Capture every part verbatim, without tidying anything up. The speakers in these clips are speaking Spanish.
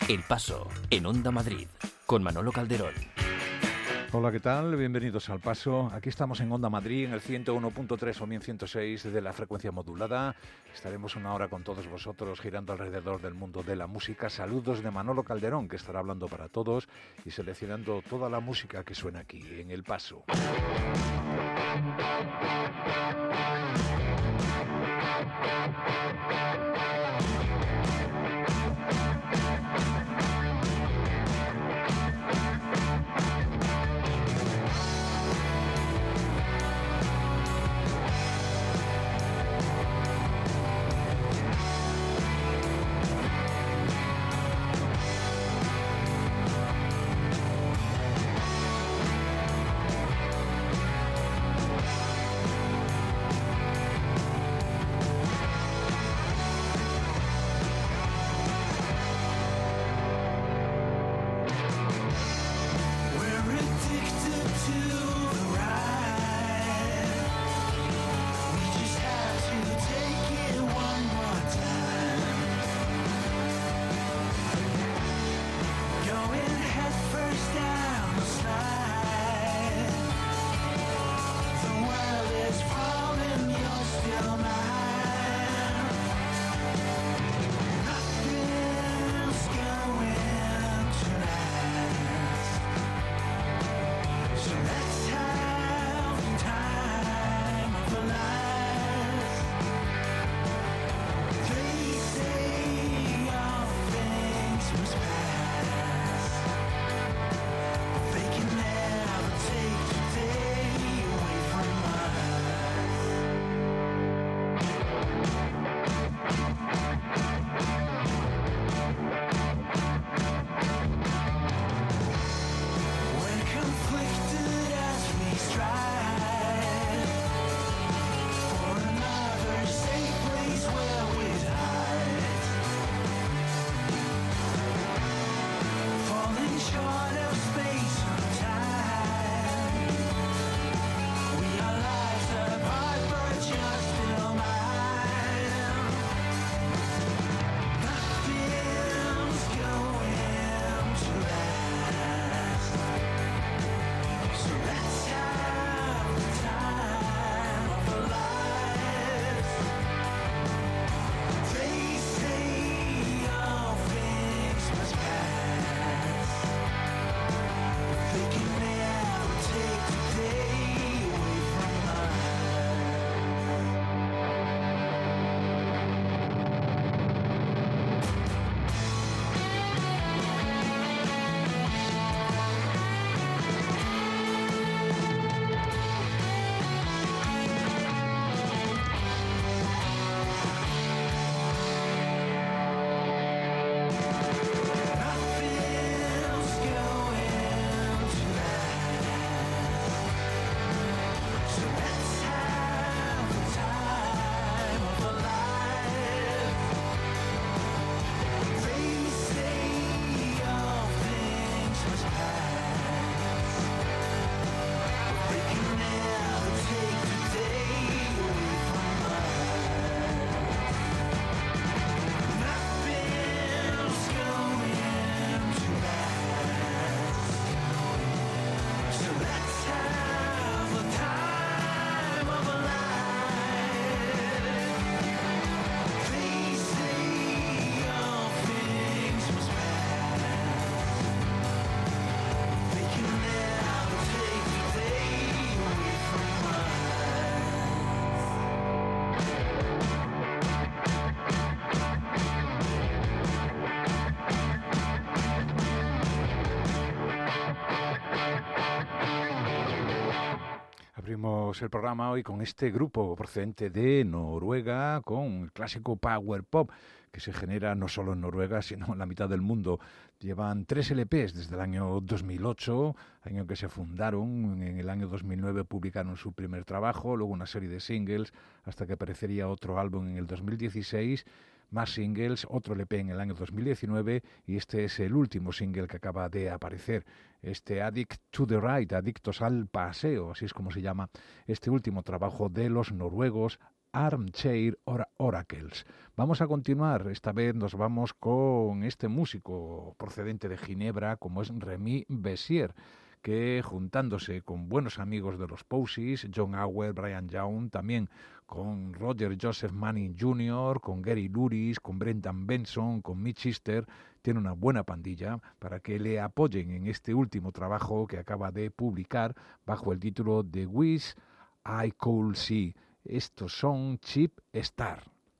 El Paso, en Onda Madrid, con Manolo Calderón. Hola, ¿qué tal? Bienvenidos al Paso. Aquí estamos en Onda Madrid, en el ciento uno punto tres o bien ciento seis de la frecuencia modulada. Estaremos una hora con todos vosotros girando alrededor del mundo de la música. Saludos de Manolo Calderón, que estará hablando para todos y seleccionando toda la música que suena aquí, en El Paso. Abrimos el programa hoy con este grupo procedente de Noruega, con el clásico power pop que se genera no solo en Noruega, sino en la mitad del mundo. Llevan tres L Pes desde el año dos mil ocho, año que se fundaron. En el año dos mil nueve publicaron su primer trabajo, luego una serie de singles, hasta que aparecería otro álbum en el dos mil dieciséis, más singles, otro L P en el año dos mil diecinueve, y este es el último single que acaba de aparecer. Este Addict to the Ride, Adictos al Paseo, así es como se llama este último trabajo de los noruegos Armchair Oracles. Vamos a continuar, esta vez nos vamos con este músico procedente de Ginebra como es Remy Bessier, que juntándose con buenos amigos de los Posies, John Auer, Brian Young, también con Roger Joseph Manning junior, con Gary Luris, con Brendan Benson, con Mitch Easter, tiene una buena pandilla para que le apoyen en este último trabajo que acaba de publicar bajo el título The Wish I Could See. Estos son Cheap Star.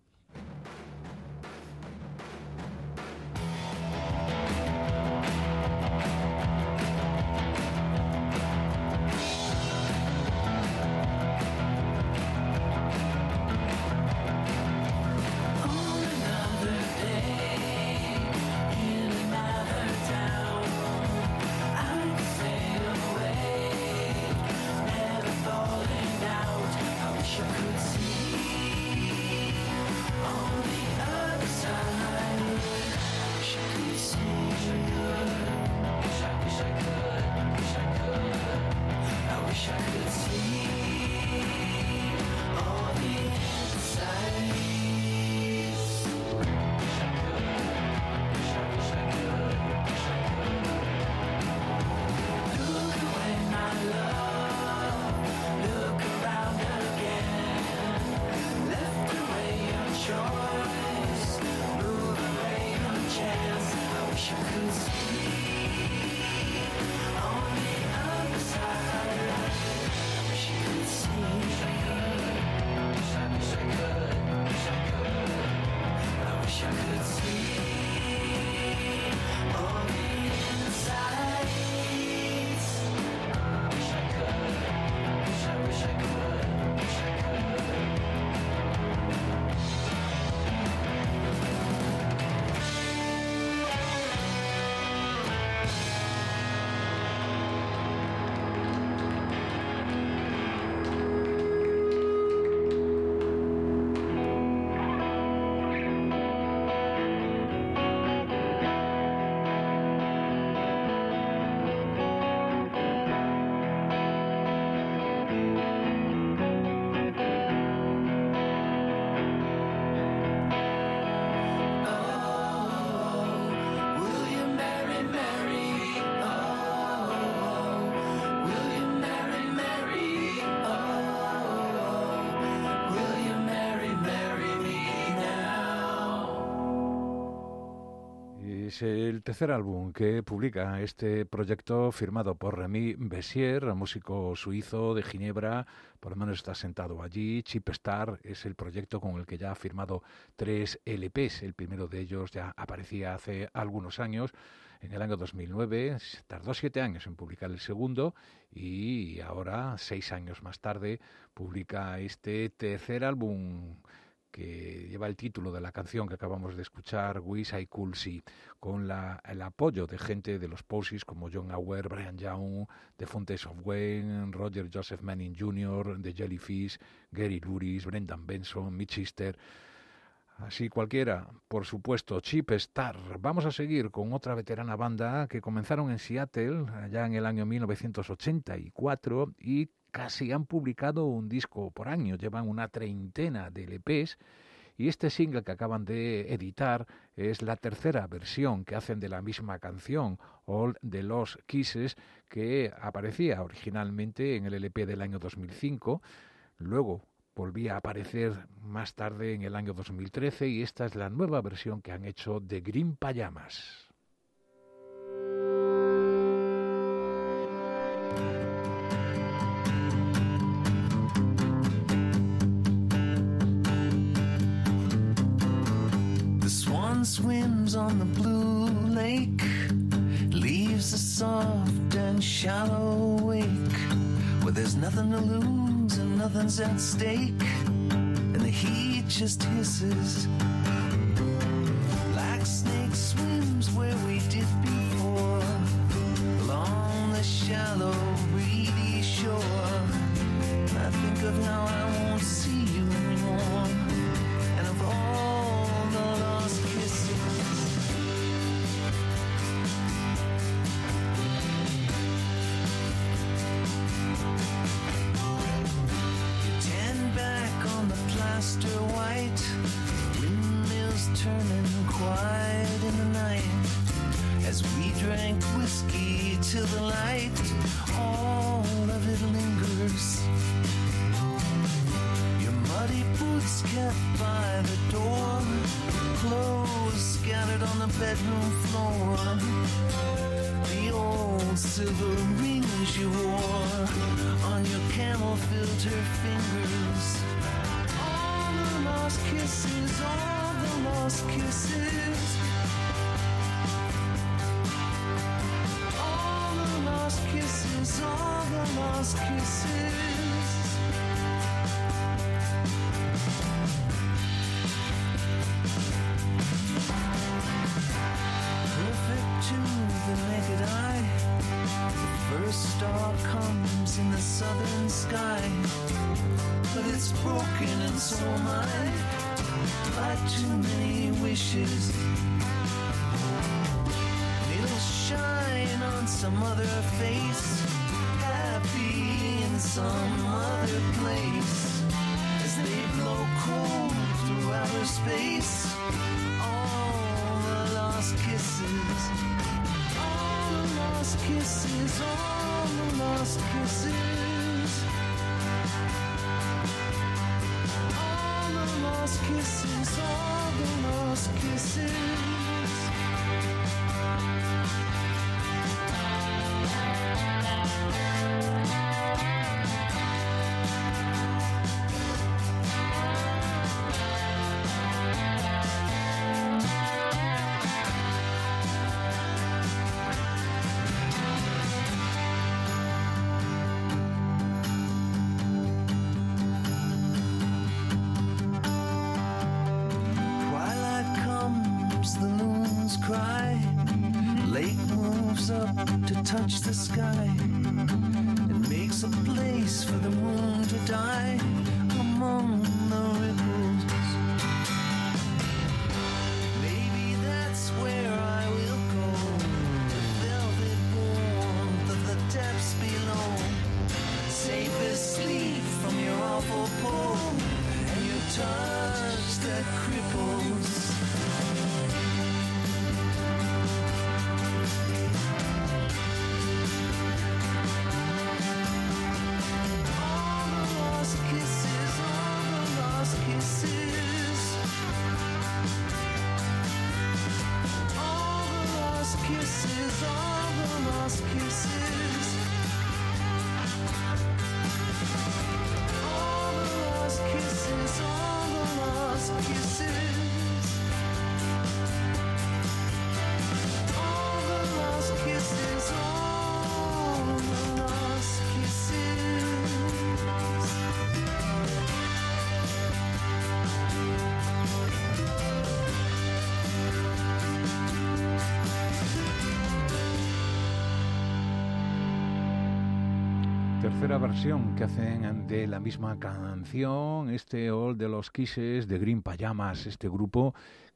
Es el tercer álbum que publica este proyecto firmado por Remy Bessier, músico suizo de Ginebra, por lo menos está sentado allí. Cheap Star es el proyecto con el que ya ha firmado tres L Pes. El primero de ellos ya aparecía hace algunos años, en el año dos mil nueve. Tardó siete años en publicar el segundo y ahora, seis años más tarde, publica este tercer álbum que lleva el título de la canción que acabamos de escuchar, Wish I Could See, con la, el apoyo de gente de los Posies como John Auer, Brian Young, The Fountains of Wayne, Roger Joseph Manning junior, The Jellyfish, Gary Luris, Brendan Benson, Mitch Easter. Así cualquiera, por supuesto, Cheap Star. Vamos a seguir con otra veterana banda que comenzaron en Seattle allá en el año mil novecientos ochenta y cuatro y casi han publicado un disco por año, llevan una treintena de L Pes y este single que acaban de editar es la tercera versión que hacen de la misma canción, All the Lost Kisses, que aparecía originalmente en el L P del año dos mil cinco, luego volvía a aparecer más tarde en el año dos mil trece y esta es la nueva versión que han hecho de Green Pajamas. Swims on the blue lake, leaves a soft and shallow wake, where there's nothing to lose and nothing's at stake, and the heat just hisses. Black snake swims where we did before, along the shallow reedy shore. I think of how I won't see you anymore, and of all the lost kisses. You tend back on the plastic quiet in the night as we drank whiskey till the light, all of it lingers. Your muddy boots kept by the door, clothes scattered on the bedroom floor, the old silver rings you wore on your camel filter fingers, all the lost kisses, all the lost kisses, all the lost kisses, all the lost kisses. Perfect to the naked eye, the first star comes in the southern sky, but it's broken and so am I, like too many wishes. It'll shine on some other face, happy in some other place, as they blow cold through outer space. All the lost kisses, all the lost kisses, all the lost kisses, all the lost kisses, all the lost kisses. Touch the sky, it makes a place for the moon to die among the ripples. Maybe that's where I will go, the velvet warmth of the depths below, safe asleep from your awful pull and your touch that cripples. Tercera versión que hacen de la misma canción, este All de los Kisses de Green Pajamas, este grupo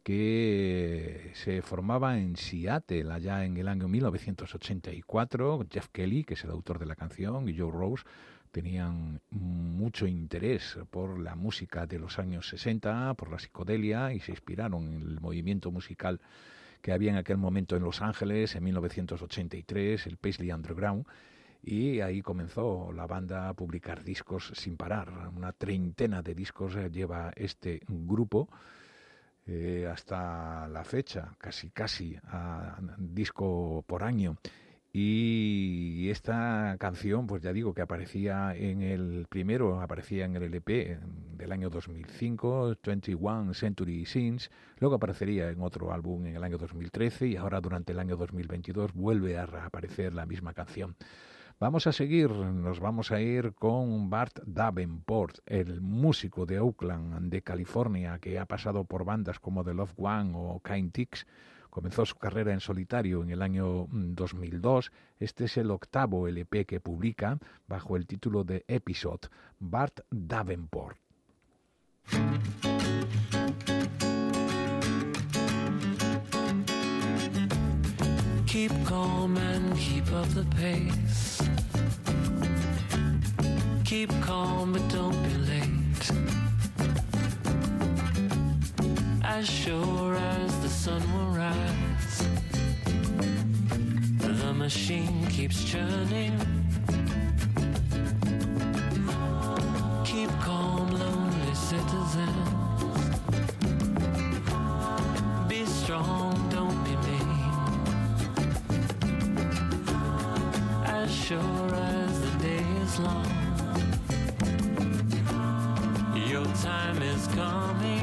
que se formaba en Seattle allá en el año mil novecientos ochenta y cuatro. Jeff Kelly, que es el autor de la canción, y Joe Rose tenían mucho interés por la música de los años sesenta, por la psicodelia, y se inspiraron en el movimiento musical que había en aquel momento en Los Ángeles en mil novecientos ochenta y tres, el Paisley Underground. Y ahí comenzó la banda a publicar discos sin parar. Una treintena de discos lleva este grupo eh, hasta la fecha, casi casi a, a disco por año. Y esta canción, pues ya digo que aparecía en el primero, aparecía en el L P del año dos mil cinco, veintiuno Century Scenes, luego aparecería en otro álbum en el año dos mil trece y ahora durante el año dos mil veintidós vuelve a aparecer la misma canción. Vamos a seguir, nos vamos a ir con Bart Davenport, el músico de Oakland, de California, que ha pasado por bandas como The Love One o Kind Tix. Comenzó su carrera en solitario en el año dos mil dos. Este es el octavo L P que publica bajo el título de Episode, Bart Davenport. Keep calm and keep up the pace. Keep calm but don't be late. As sure as the sun will rise. The machine keeps churning. Keep calm, lonely citizens. Be strong, don't be mean. As sure as the day is long, your time is coming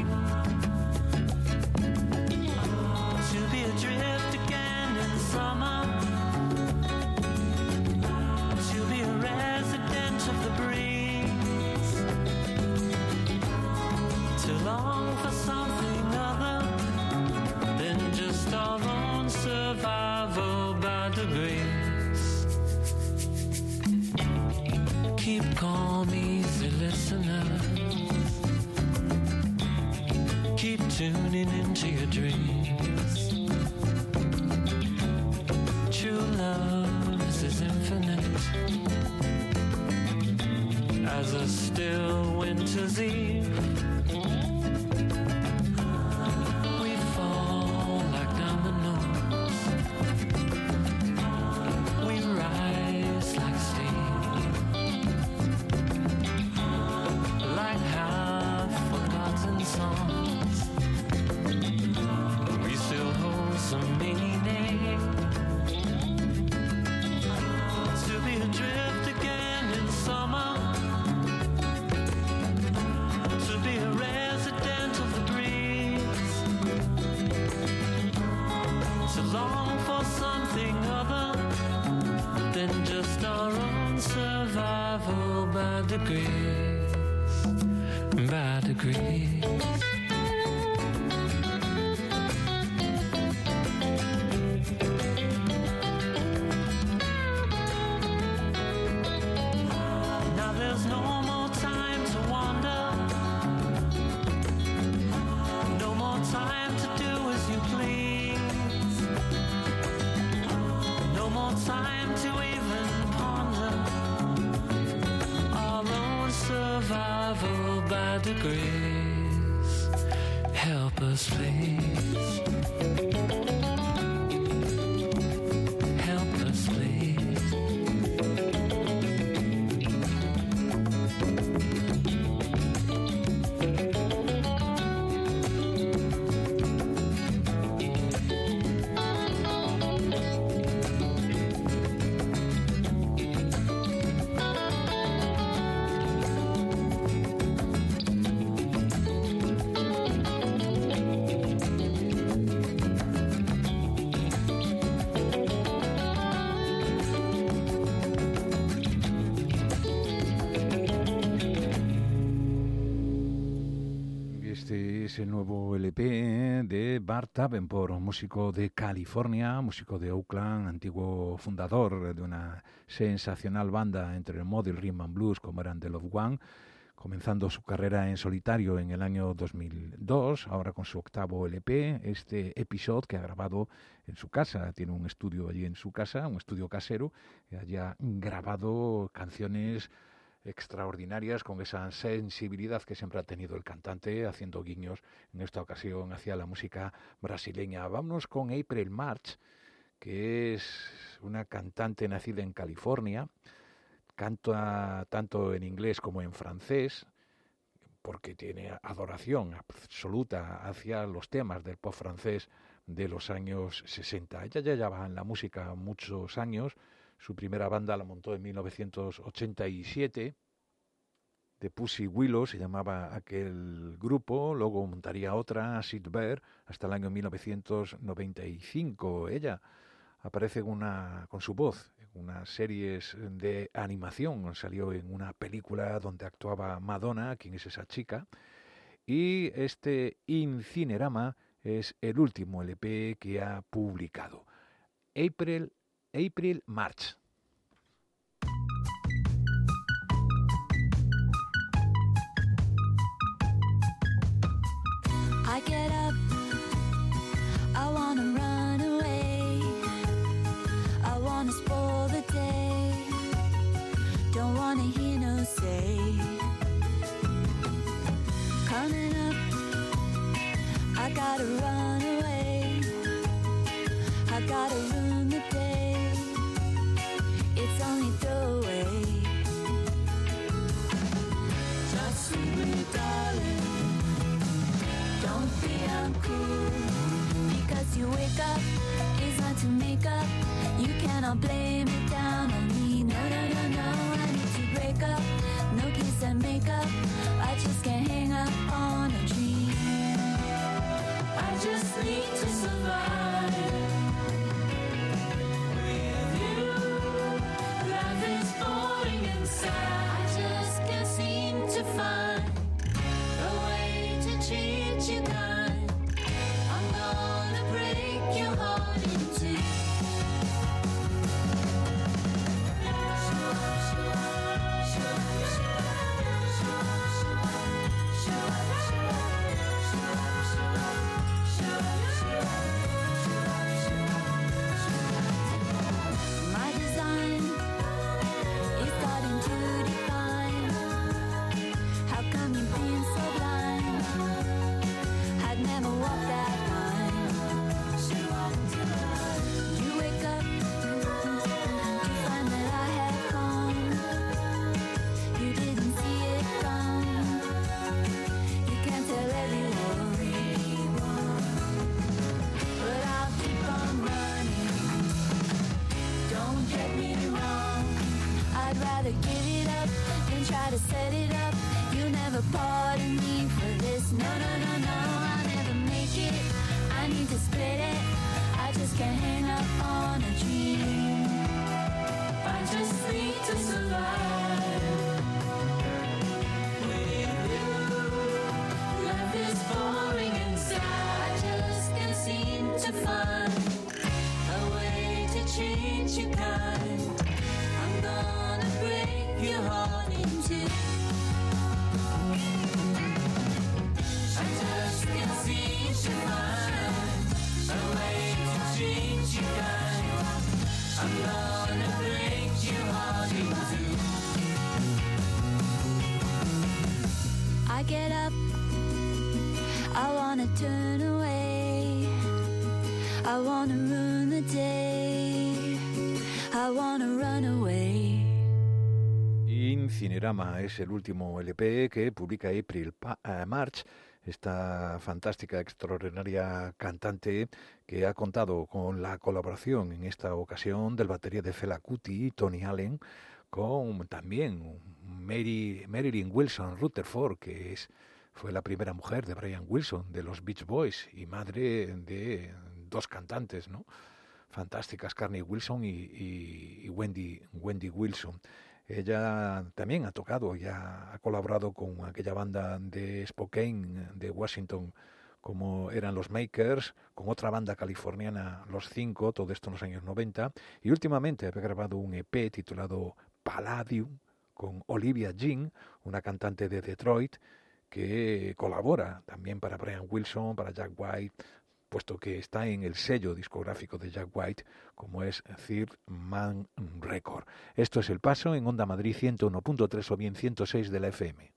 to be adrift again in summer, to be a resident of the breeze, to long for something other than just our own survival by degrees. Keep calm, easy listener. Keep tuning into your dreams. True love is infinite as a still winter's eve. We fall like dominoes. We rise like steam, like half-forgotten songs. We still hold some meaning. To be adrift again in summer, to be a resident of the breeze, to long for something other than just our own survival by degrees, by degrees. Now there's no more time to wander, no more time to do as you please, no more time to even ponder our own survival by degrees. Help us, please. Help us, please. Este es el nuevo L P de Bart Davenport, músico de California, músico de Oakland, antiguo fundador de una sensacional banda entre el mod y el rhythm and blues como eran The Love One, comenzando su carrera en solitario en el año dos mil dos, ahora con su octavo L P, este episodio que ha grabado en su casa, tiene un estudio allí en su casa, un estudio casero, y haya grabado canciones extraordinarias con esa sensibilidad que siempre ha tenido el cantante, haciendo guiños en esta ocasión hacia la música brasileña. Vámonos con April March, que es una cantante nacida en California, canta tanto en inglés como en francés, porque tiene adoración absoluta hacia los temas del pop francés de los años sesenta. Ella ya lleva en la música muchos años. Su primera banda la montó en mil novecientos ochenta y siete, The Pussy Willow se llamaba aquel grupo, luego montaría otra, Sid Bear, hasta el año mil novecientos noventa y cinco. Ella aparece una, con su voz en unas series de animación, salió en una película donde actuaba Madonna, quien es esa chica, y este Incinerama es el último L P que ha publicado. April April March. I get up, I wanna run away, I wanna spoil the day, don't wanna hear no say. Coming up, I gotta run away, I'll blame it down on me. No, no, no, no, I need to break up. No kiss and makeup, I just can't hang up on a dream. I just need to survive with you. Life is boring inside. I just can't seem to find a way to treat you kind. I'm gonna break your heart in two. My design is starting to define. How come you've been so blind? I'd never walk that line. You wake up to find that I had gone. You didn't see it come. You can't tell everyone, but I'll keep on running. Don't get me wrong, I'd rather give it up than try to set it up. You never pardon me for this. No, no, no, no, I'll never make it. I need to split it. I just can't hang up on a dream. I just need to survive with you. Life is boring inside. I just can't seem to find a way to change you kind. I'm gonna break your heart in two. I just can't seem to find a way to change you kind. I'm gonna break your heart in two. I get up, I wanna turn away. I wanna ruin the day. I wanna run away. Incinerama es el último L P que publica April Pa- eh, March, esta fantástica, extraordinaria cantante que ha contado con la colaboración en esta ocasión del batería de Fela Kuti, Tony Allen, con también Mary, Marilyn Wilson Rutherford, que es, fue la primera mujer de Brian Wilson, de los Beach Boys, y madre de dos cantantes, ¿no? Fantásticas, Carney Wilson y, y, y Wendy, Wendy Wilson. Ella también ha tocado, ya ha colaborado con aquella banda de Spokane, de Washington, como eran los Makers, con otra banda californiana, Los Cinco, todo esto en los años noventa, y últimamente había grabado un E P titulado Palladium, con Olivia Jean, una cantante de Detroit, que colabora también para Brian Wilson, para Jack White, puesto que está en el sello discográfico de Jack White, como es Third Man Record. Esto es El Paso en Onda Madrid ciento uno punto tres o bien ciento seis de la F M.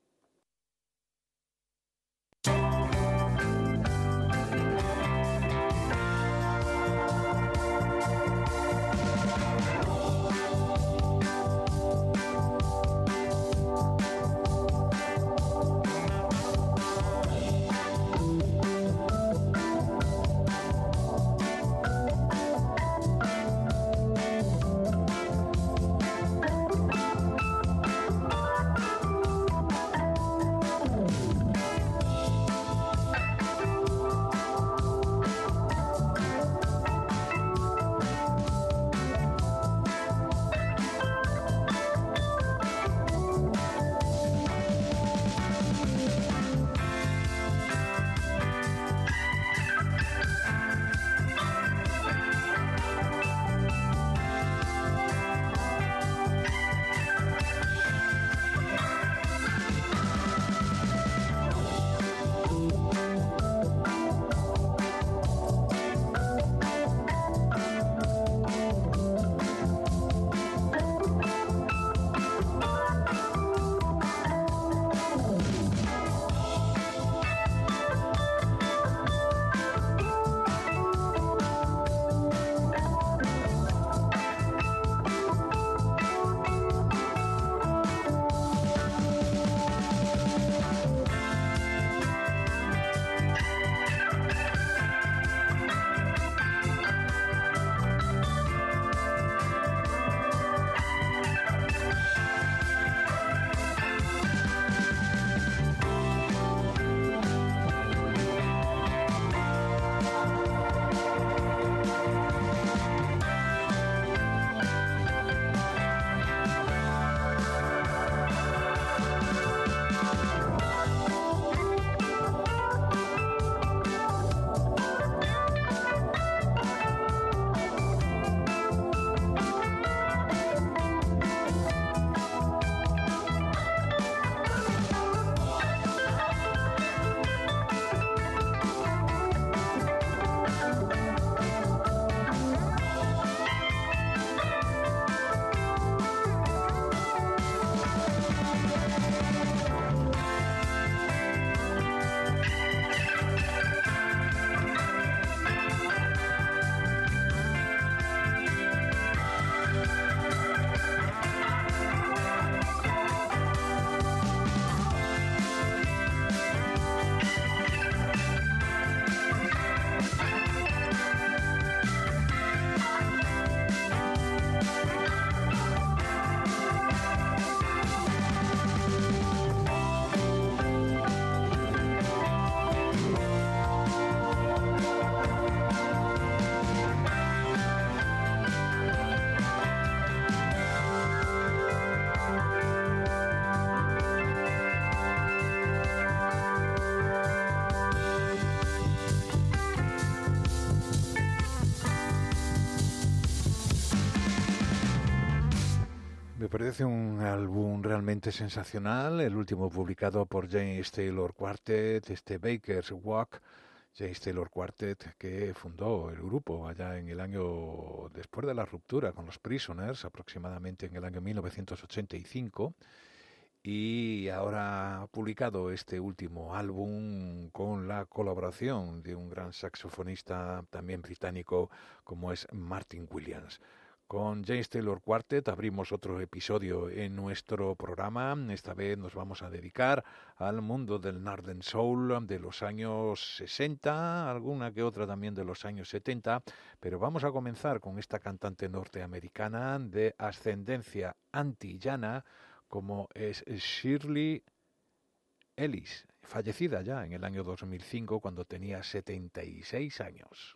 parece un álbum realmente sensacional, el último publicado por James Taylor Quartet, este Baker's Walk, James Taylor Quartet, que fundó el grupo allá en el año, después de la ruptura con los Prisoners, aproximadamente en el año mil novecientos ochenta y cinco, y ahora ha publicado este último álbum con la colaboración de un gran saxofonista también británico como es Martin Williams. Con James Taylor Quartet abrimos otro episodio en nuestro programa. Esta vez nos vamos a dedicar al mundo del Northern Soul de los años sesenta, alguna que otra también de los años setenta, pero vamos a comenzar con esta cantante norteamericana de ascendencia antillana como es Shirley Ellis, fallecida ya en el año dos mil cinco cuando tenía setenta y seis años.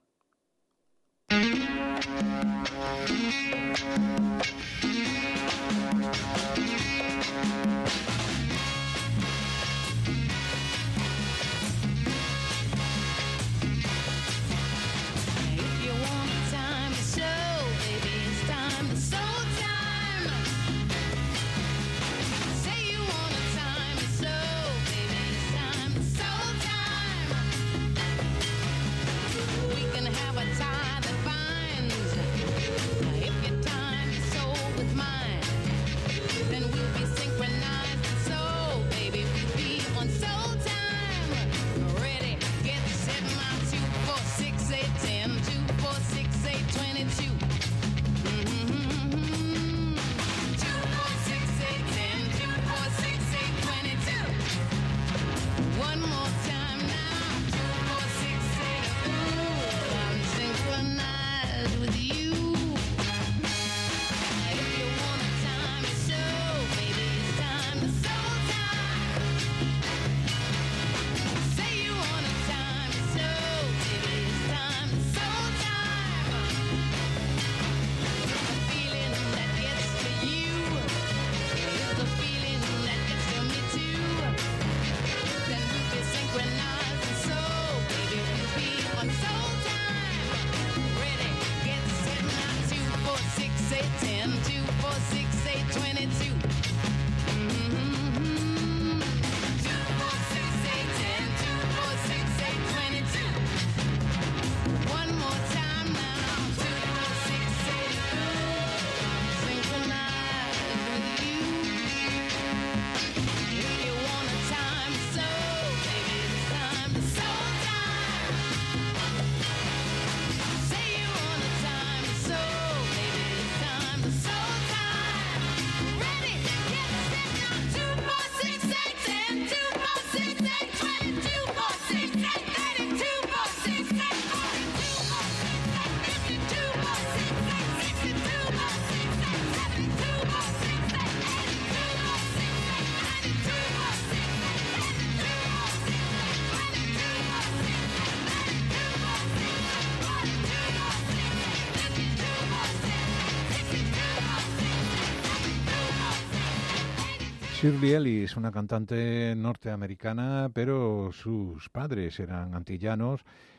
Shirley Ellis, una cantante norteamericana, pero sus padres eran antillanos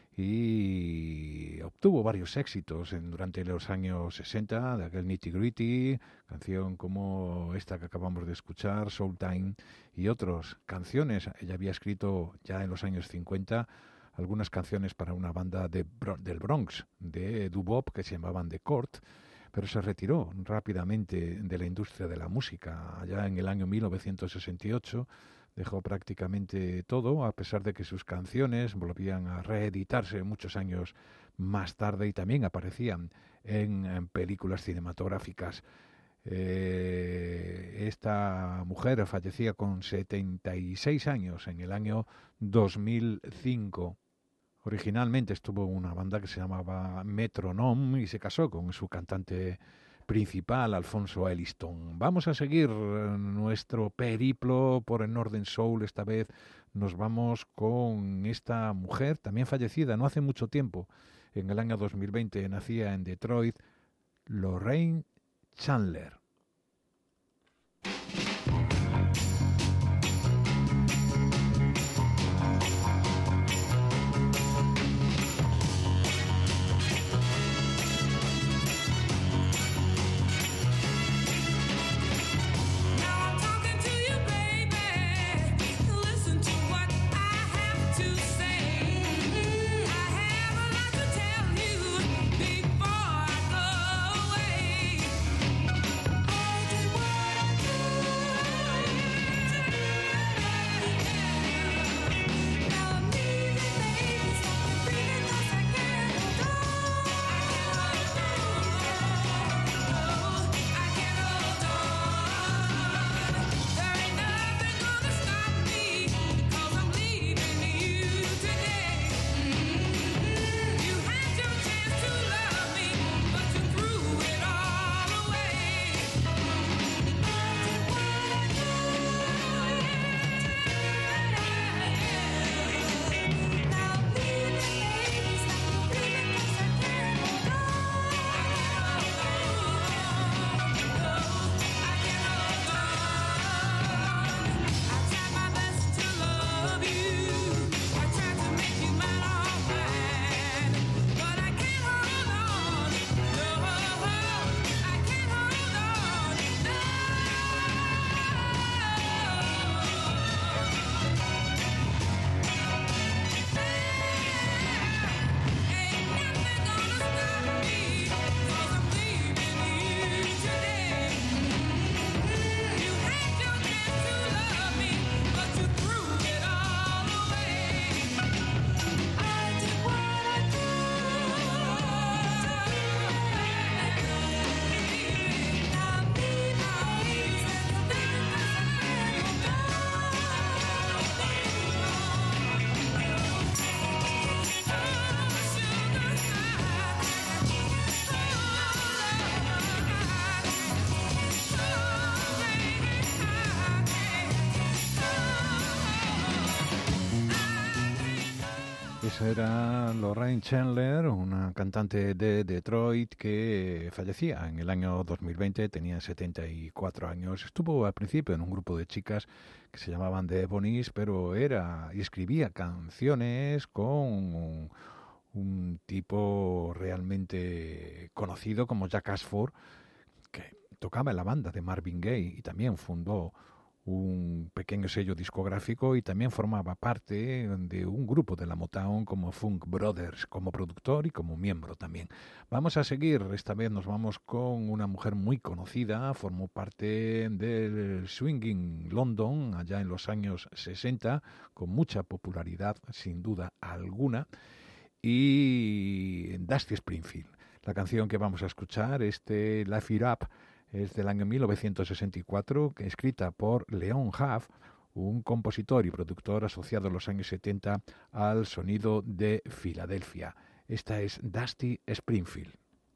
y obtuvo varios éxitos en, durante los años sesenta, de aquel Nitty Gritty, canción como esta que acabamos de escuchar, Soul Time, y otras canciones. Ella había escrito ya en los años cincuenta algunas canciones para una banda de, del Bronx, de doo-wop, que se llamaban The Court, pero se retiró rápidamente de la industria de la música. Allá en el año mil novecientos sesenta y ocho dejó prácticamente todo, a pesar de que sus canciones volvían a reeditarse muchos años más tarde y también aparecían en, en películas cinematográficas. Eh, esta mujer fallecía con setenta y seis años en el año dos mil cinco. Originalmente estuvo en una banda que se llamaba Metronome y se casó con su cantante principal, Alfonso Elliston. Vamos a seguir nuestro periplo por el Northern Soul. Esta vez nos vamos con esta mujer, también fallecida no hace mucho tiempo. En el año dos mil veinte nacía en Detroit, Lorraine Chandler. pues era Lorraine Chandler, una cantante de Detroit que fallecía en el año dos mil veinte, tenía setenta y cuatro años. Estuvo al principio en un grupo de chicas que se llamaban The Ebonies, pero era y escribía canciones con un, un tipo realmente conocido como Jack Ashford, que tocaba en la banda de Marvin Gaye y también fundó un pequeño sello discográfico y también formaba parte de un grupo de la Motown como Funk Brothers, como productor y como miembro también. Vamos a seguir, esta vez nos vamos con una mujer muy conocida, formó parte del Swinging London allá en los años sesenta, con mucha popularidad sin duda alguna, y Dusty Springfield. La canción que vamos a escuchar, este Life It Up, es del año mil novecientos sesenta y cuatro, escrita por Leon Huff, un compositor y productor asociado en los años setenta al sonido de Filadelfia. Esta es Dusty Springfield.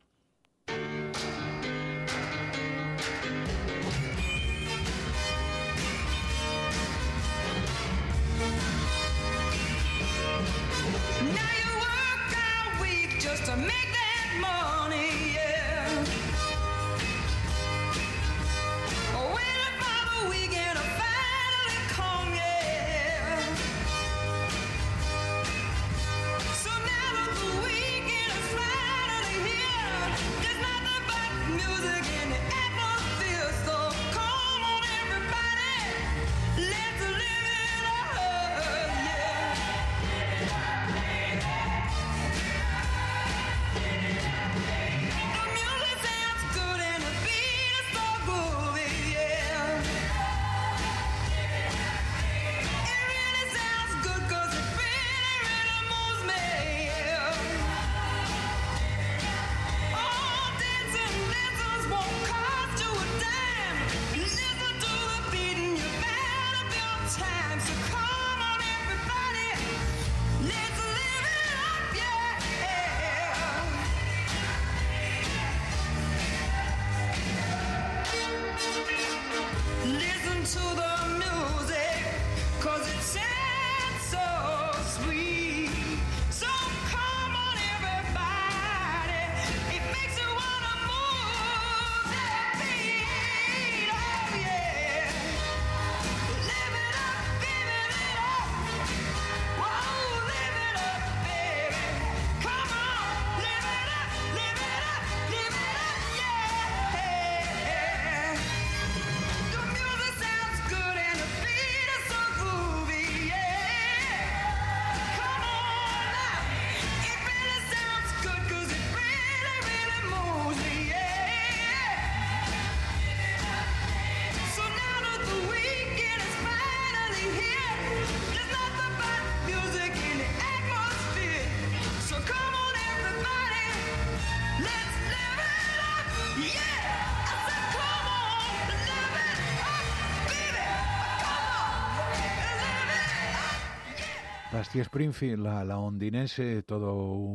Dusty Springfield, la, la londinense, todo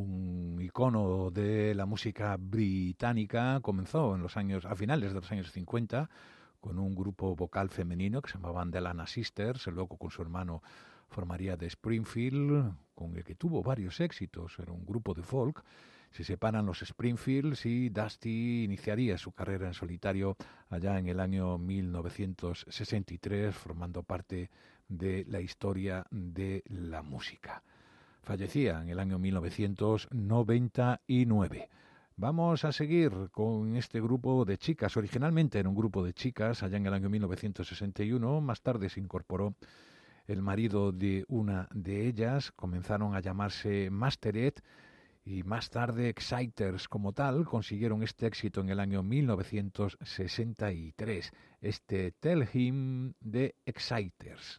un icono de la música británica, comenzó en los años, a finales de los años cincuenta con un grupo vocal femenino que se llamaban The Lana Sisters, luego con su hermano formaría The Springfield, con el que tuvo varios éxitos, era un grupo de folk. Se separan los Springfields y Dusty iniciaría su carrera en solitario allá en el año mil novecientos sesenta y tres, formando parte de la historia de la música. Fallecía en el año mil novecientos noventa y nueve. Vamos a seguir con este grupo de chicas. Originalmente era un grupo de chicas allá en el año mil novecientos sesenta y uno. Más tarde se incorporó el marido de una de ellas. Comenzaron a llamarse Mastered y más tarde Exciters como tal. Consiguieron este éxito en el año mil novecientos sesenta y tres. Este Tell Him de Exciters.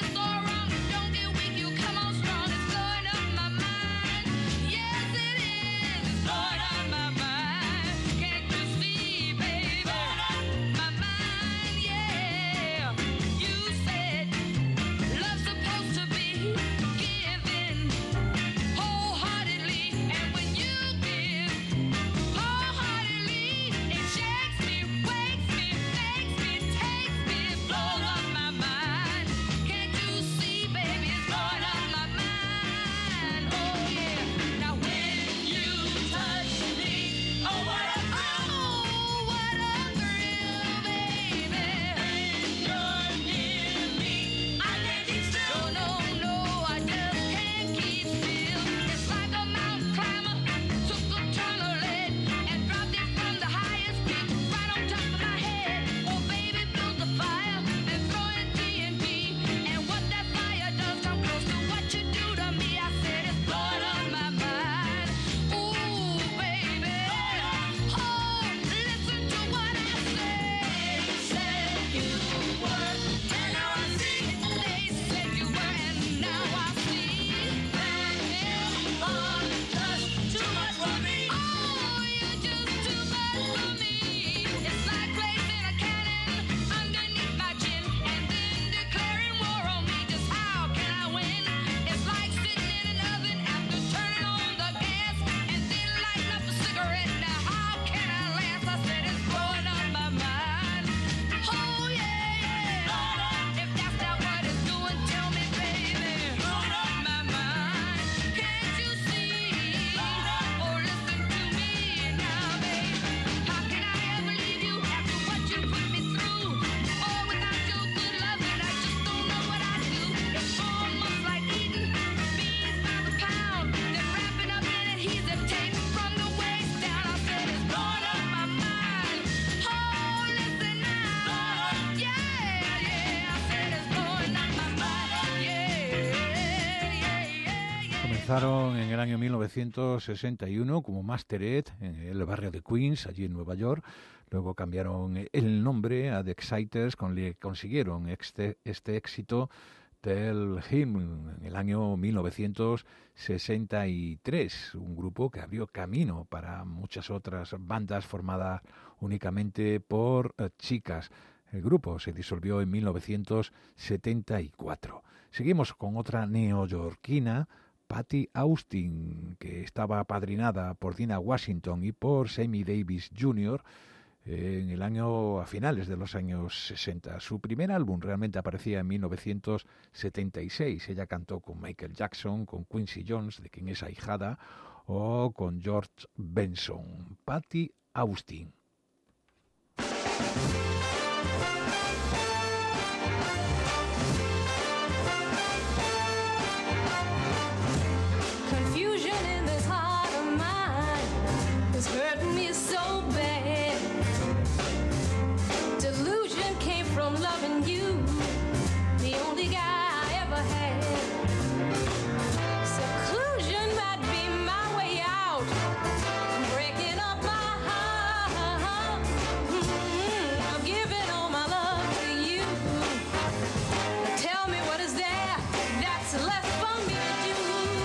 Yes, it is. Empezaron en el año mil novecientos sesenta y uno como Mastered en el barrio de Queens, allí en Nueva York. Luego cambiaron el nombre a The Exciters, con le consiguieron este, este éxito del hymn en el año mil novecientos sesenta y tres, un grupo que abrió camino para muchas otras bandas formadas únicamente por uh, chicas. El grupo se disolvió en mil novecientos setenta y cuatro. Seguimos con otra neoyorquina, Patti Austin, que estaba apadrinada por Dinah Washington y por Sammy Davis junior en el año, a finales de los años sesenta. Su primer álbum realmente aparecía en mil novecientos setenta y seis. Ella cantó con Michael Jackson, con Quincy Jones, de quien es ahijada, o con George Benson. Patti Austin. Confusion in this heart of mine is hurting me so bad. Delusion came from loving you, the only guy I ever had. Seclusion might be my way out, breaking up my heart. Mm-hmm. I'm giving all my love to you. Tell me, what is there that's left for me to do?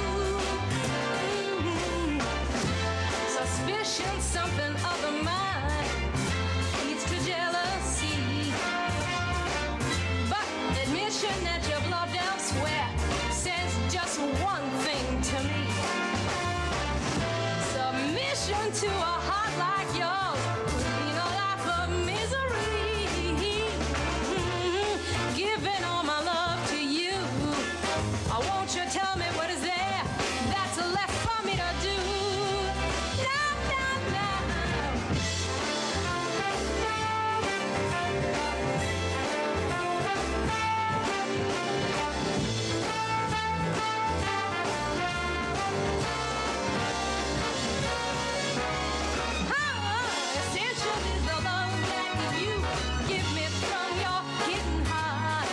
Mm-hmm. Suspicion, something other mine, leads to jealousy. But admission that you've loved elsewhere says just one thing to me. Submission to a heart like yours would mean a life of misery. Mm-hmm. Giving all my love to you. I won't you tell me, what is there that's left for me to do? Now, now, now. Essential is the love that you give me from your hidden heart.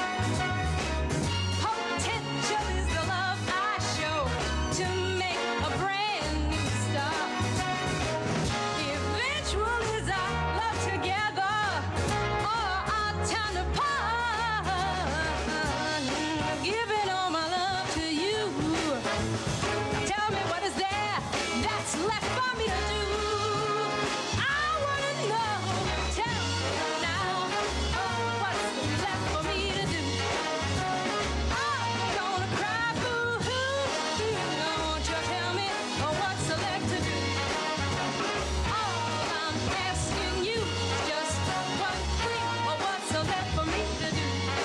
Potential is the love I show to make a brand new start. Eventual is our love together or our time apart. I'm giving all my love to you. Tell me, what is there that's left for me to do? I wanna know. Tell me now, oh, what's left for me to do? I'm gonna cry boo-hoo. Won't you tell me, oh, what's left to do? All I'm asking you is just one thing, oh, what's left for me to do?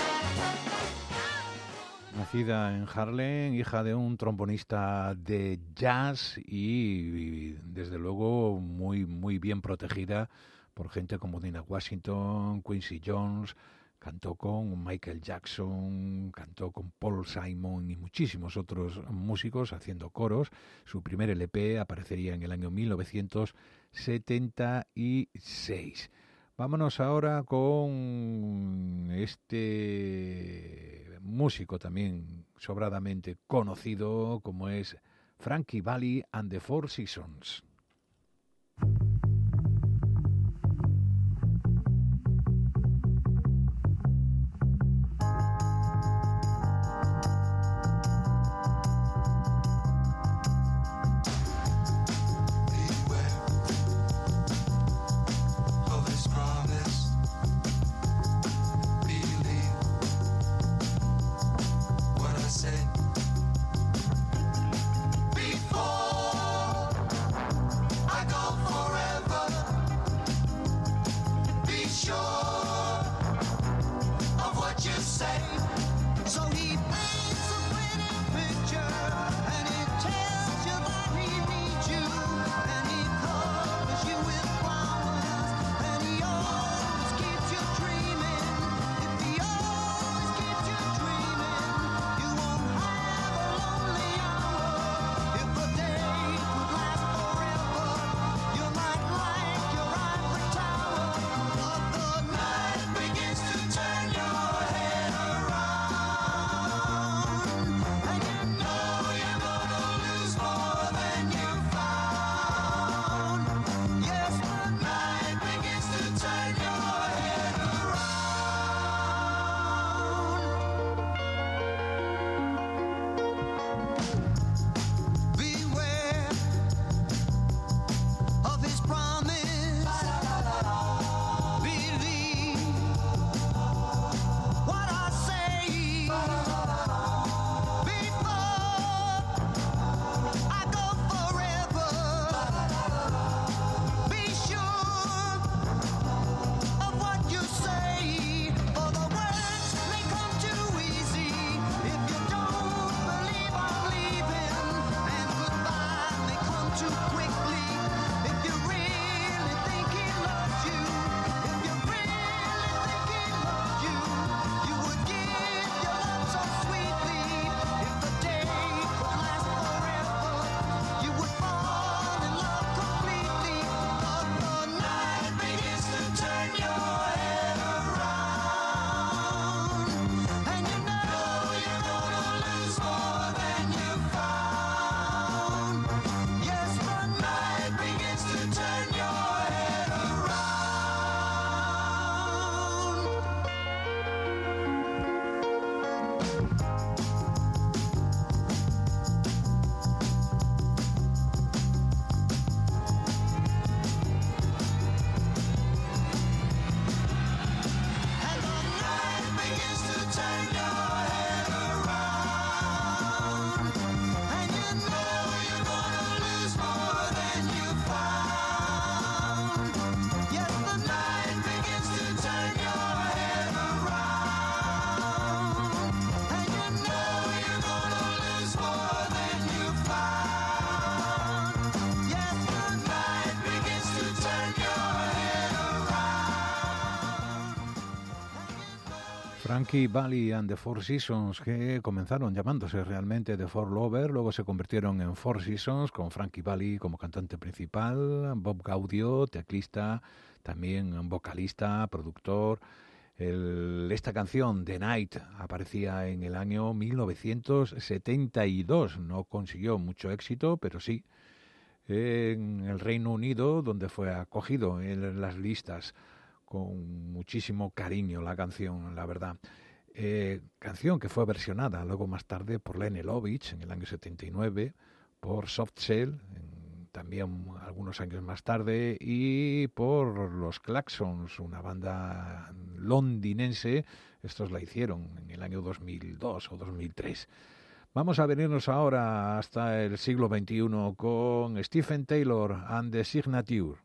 Nacida en Harlem, hija de un trombonista de jazz y, y, desde luego muy muy bien protegida por gente como Dinah Washington, Quincy Jones, cantó con Michael Jackson, cantó con Paul Simon y muchísimos otros músicos haciendo coros. Su primer L P aparecería en el año mil novecientos setenta y seis. Vámonos ahora con este músico también sobradamente conocido como es Frankie Valli and the Four Seasons. Before Frankie Valli and the Four Seasons, que comenzaron llamándose realmente The Four Lovers, luego se convirtieron en Four Seasons, con Frankie Valli como cantante principal, Bob Gaudio, teclista, también vocalista, productor. El, esta canción, The Night, aparecía en el año mil novecientos setenta y dos. No consiguió mucho éxito, pero sí en el Reino Unido, donde fue acogido en las listas con muchísimo cariño la canción, la verdad. Eh, canción que fue versionada luego más tarde por Lenny Lovitch en el año setenta y nueve, por Soft Cell en, también algunos años más tarde, y por los Claxons, una banda londinense. Estos la hicieron en el año dos mil dos o dos mil tres. Vamos a venirnos ahora hasta el siglo veintiuno con Stephen Taylor and the Signature.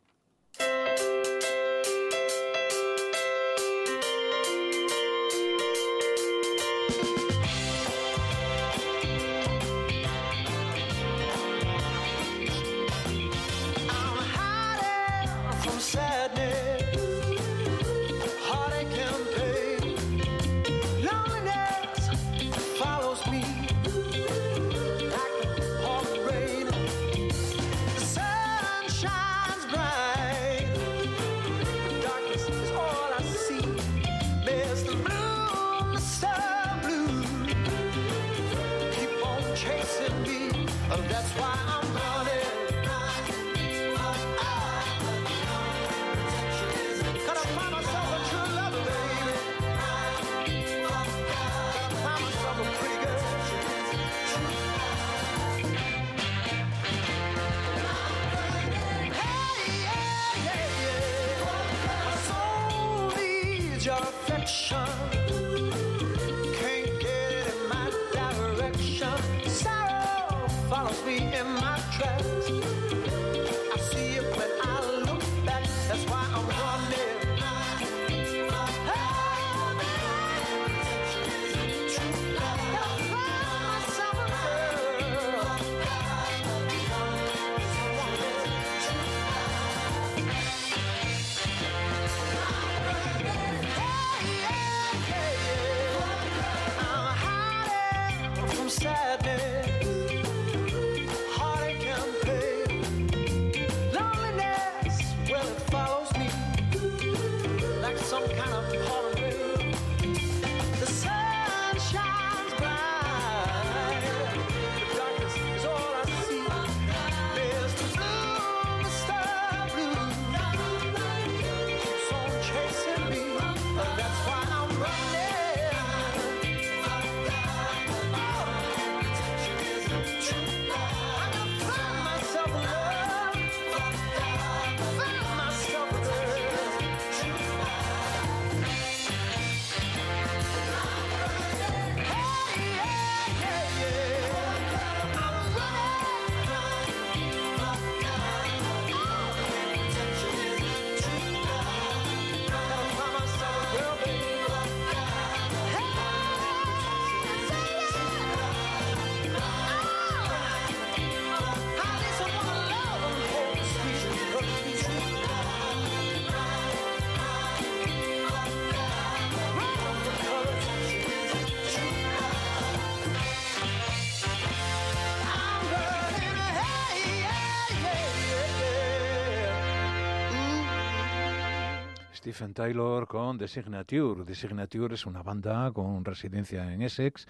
Stephen Taylor con The Signature. The Signature es una banda con residencia en Essex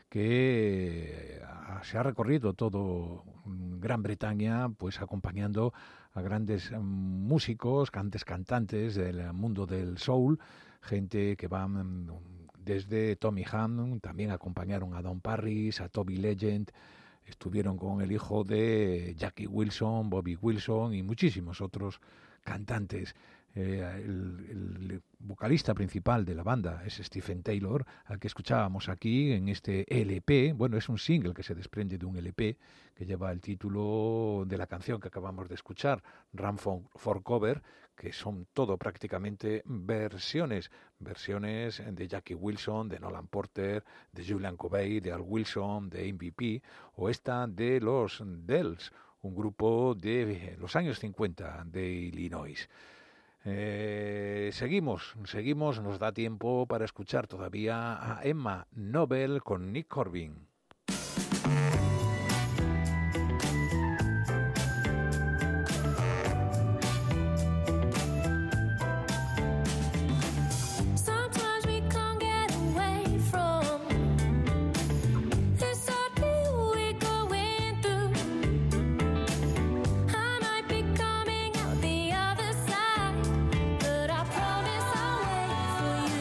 que se ha recorrido todo Gran Bretaña, pues acompañando a grandes músicos, grandes cantantes del mundo del soul, gente que va desde Tommy Ham, también acompañaron a Don Parris, a Toby Legend, estuvieron con el hijo de Jackie Wilson, Bobby Wilson y muchísimos otros cantantes. Eh, el, el vocalista principal de la banda es Stephen Taylor, al que escuchábamos aquí en este L P. Bueno, es un single que se desprende de un L P que lleva el título de la canción que acabamos de escuchar, Run for, for Cover, que son todo prácticamente versiones, versiones de Jackie Wilson, de Nolan Porter, de Julian Covey, de Al Wilson, de M V P, o esta de los Dells, un grupo de los años cincuenta de Illinois. Eh, seguimos, seguimos, nos da tiempo para escuchar todavía a Emma Noble con Nick Corbin. Sometimes we can't get away from this ordeal we're going through. I might be coming out the other side, but I promise I'll wait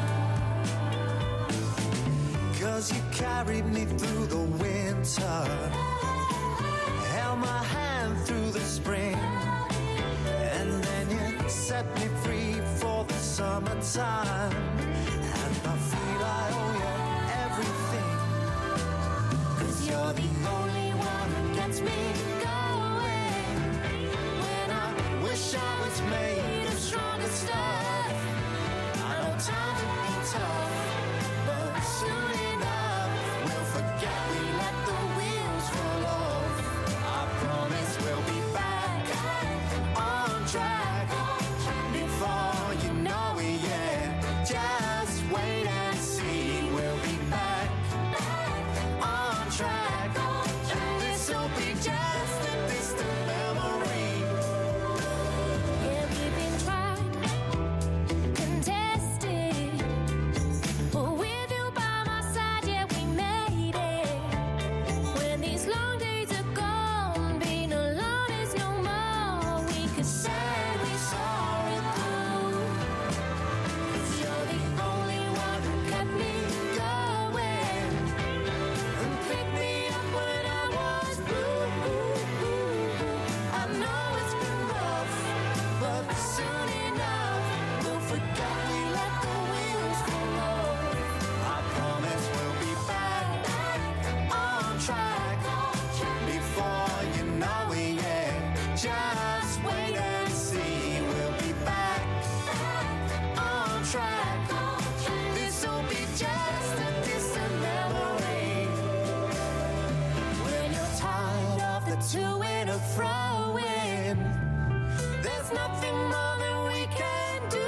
for you. 'Cause you carried me through the winter, held my hand through the spring, and then you set me free for the summertime. And I feel I owe you everything, 'cause you're the only one who gets me going. When I wish I was made of stronger stuff, I know time to be tough, but soon enough we'll forget we let the wheels fall off. I promise we'll be back on track before you know it, yeah. Just wait and see, we'll be back on track. And this'll be just a distant memory. Yeah, we've been tried and tested, but with you by my side, yeah, we made it. When these long days are gone, being alone is no more. We could say we saw it through. 'Cause you're the only one who kept me going and picked me up when I was blue. I know it's been rough, but soon enough we'll forget we let the wheels fall off. I promise we'll be back on track before you know it, yeah. Just wait and see, we'll be back on track. This'll be just a distant memory. When you're tired of the to-in and fro-in, there's nothing more that we can do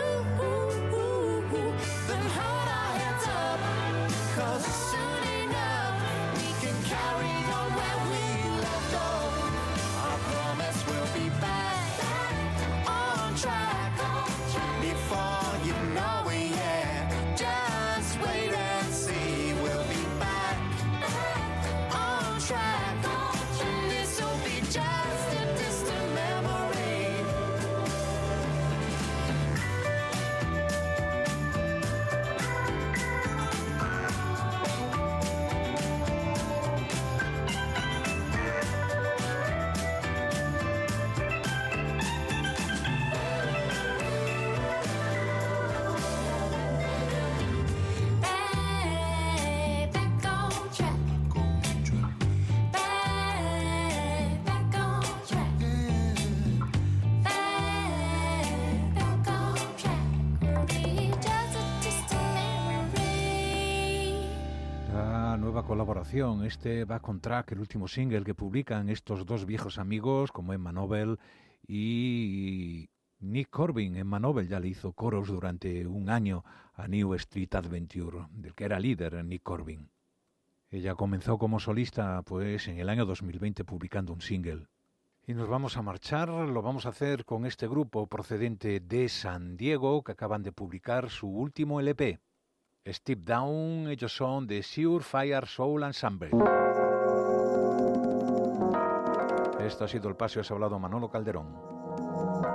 than hold our heads up, 'cause soon enough we can carry on where we left off. I promise we'll be back on track before you know it, yeah. Just wait and see, we'll be back on track. This'll be just a distant memory. Back, back on track. Back, back on track. Back, back on track. We'll be just a distant memory. La nueva colaboración, este Back on Track, el último single que publican estos dos viejos amigos como Emma Noble y Nick Corbin. Emma Noble ya le hizo coros durante un año a New Street Adventure, del que era líder Nick Corbin. Ella comenzó como solista pues en el año dos mil veinte publicando un single. Y nos vamos a marchar, lo vamos a hacer con este grupo procedente de San Diego que acaban de publicar su último L P. Step Down, ellos son de Sure Fire Soul Ensemble. Esto ha sido El Paseo, os ha hablado Manolo Calderón.